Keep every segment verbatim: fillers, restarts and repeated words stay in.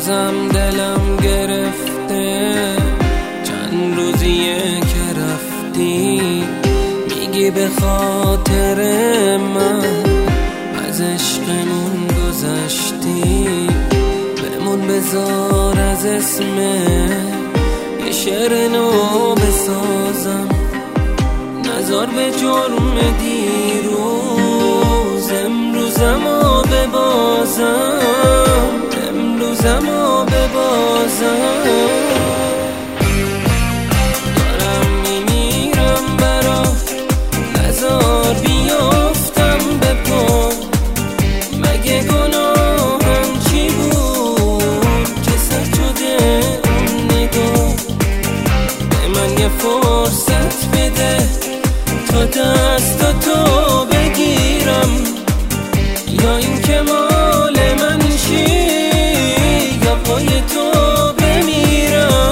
بازم دلم گرفته، چند روزیه که رفتی، میگی به خاطر من از عشقمون گذشتی. بمون بذار از اسم یه شعر نو بسازم، نذار به جرم دیروز امروزمو ببازم، امروزمو ببازم. دارم میمیرم برات، نذار بیافتم به پا. مگه گناهم چی بود که سر شده اون نگاه؟ به من یه فرصت بده تا دست تو بگیرم، یا این که مال من چی، یا پای تو بمیرم.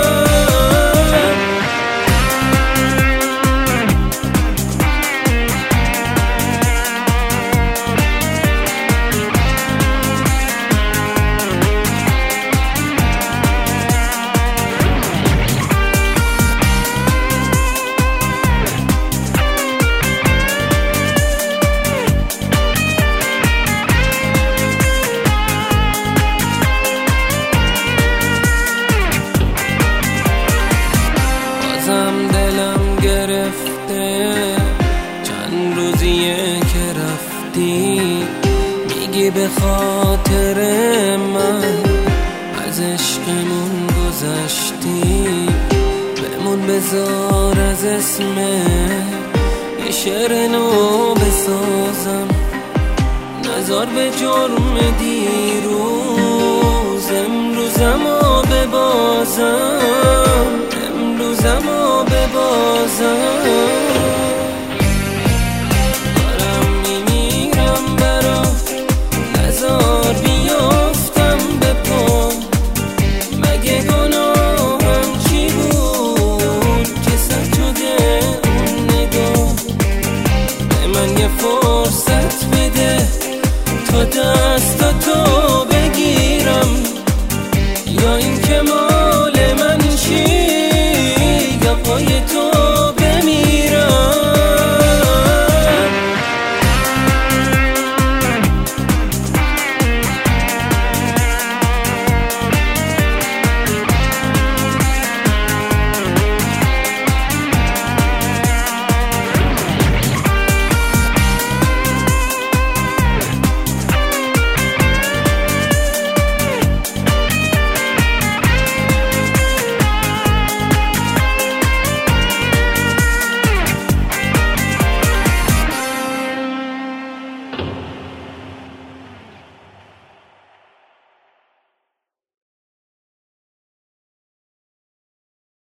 دلم گرفته، چند روزیه که رفتی، میگی به خاطر من از عشقمون گذشتی. بمون بذار از اسم یه شعر نو بسازم، نذار به جرم دیروز امروزمو ببازم، امروزمو ببازم.